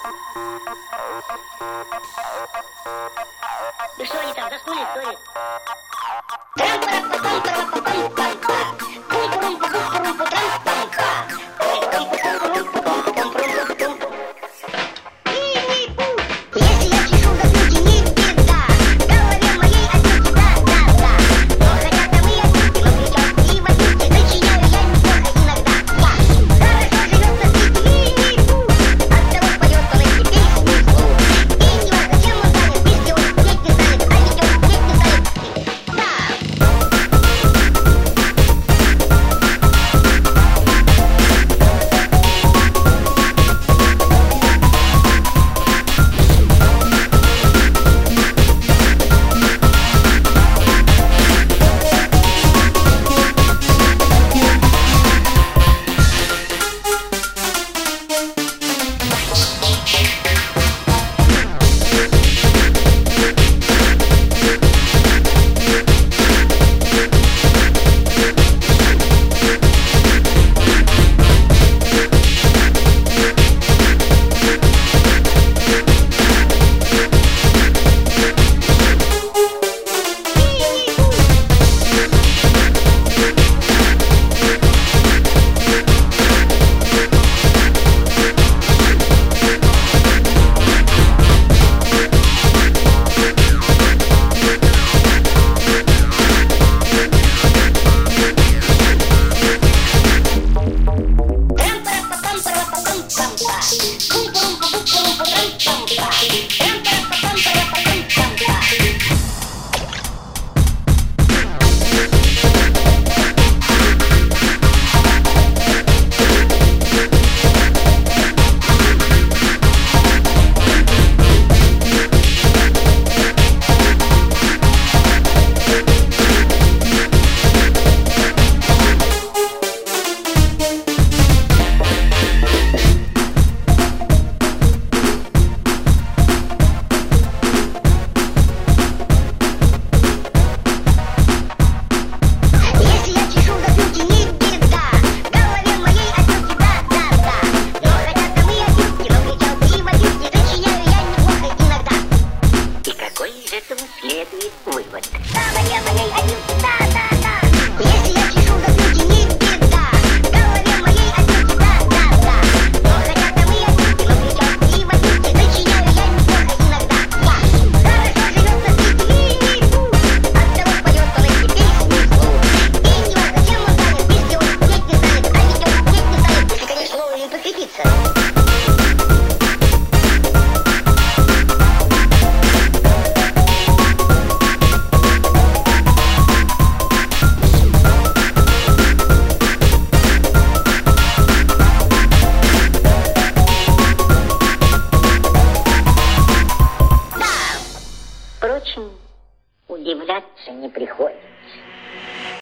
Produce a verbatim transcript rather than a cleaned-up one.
Ну что они там, заснули, что ли? Следует вывод. Если я чешу за брюки, не беда. В голове моей отнюдь да-да-да. Но хотя там и отнюдь, но кричат и водитель. Сочиняю я неплохо иногда. Я хорошо живет на свете и оттого поет он эти песни вслух. И не важно, чем он занят, если он петь не станет, а ведет петь не станет, если, конечно, вовремя подкрепиться. Впрочем, удивляться не приходится.